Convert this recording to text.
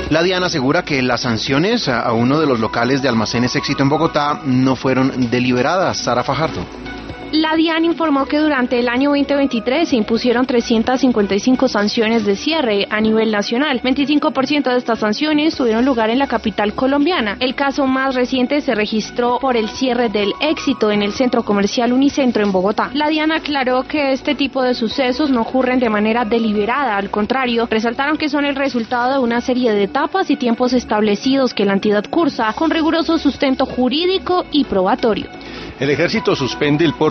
La DIAN asegura que las sanciones a uno de los locales de Almacenes Éxito en Bogotá no fueron deliberadas. Sara Fajardo. La DIAN informó que durante el año 2023 se impusieron 355 sanciones de cierre a nivel nacional. 25% de estas sanciones tuvieron lugar en la capital colombiana. El caso más reciente se registró por el cierre del Éxito en el centro comercial Unicentro en Bogotá. La DIAN aclaró que este tipo de sucesos no ocurren de manera deliberada, al contrario, resaltaron que son el resultado de una serie de etapas y tiempos establecidos que la entidad cursa con riguroso sustento jurídico y probatorio. El ejército suspende el porte